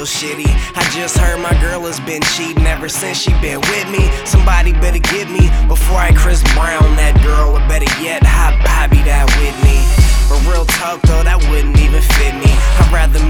feel shitty. I just heard my girl has been cheating ever since she been with me. Somebody better get me before I Chris Brown that girl, or better yet, hot Bobby that Whitney. But real talk though, that wouldn't even fit me. I'd rather